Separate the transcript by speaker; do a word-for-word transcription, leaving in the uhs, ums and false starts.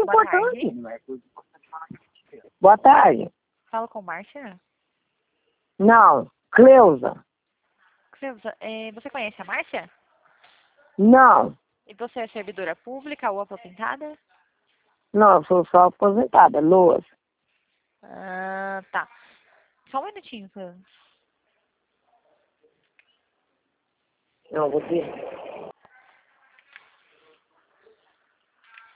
Speaker 1: boa
Speaker 2: importante.
Speaker 1: Tarde. Boa tarde.
Speaker 2: Falo com Márcia?
Speaker 1: Não, Cleusa.
Speaker 2: Cleusa, é, você conhece a Márcia?
Speaker 1: Não,
Speaker 2: E você é servidora pública ou aposentada?
Speaker 1: não, eu sou só aposentada, Loas.
Speaker 2: Ah, tá. Só um minutinho, Cleusa.
Speaker 1: Não, você.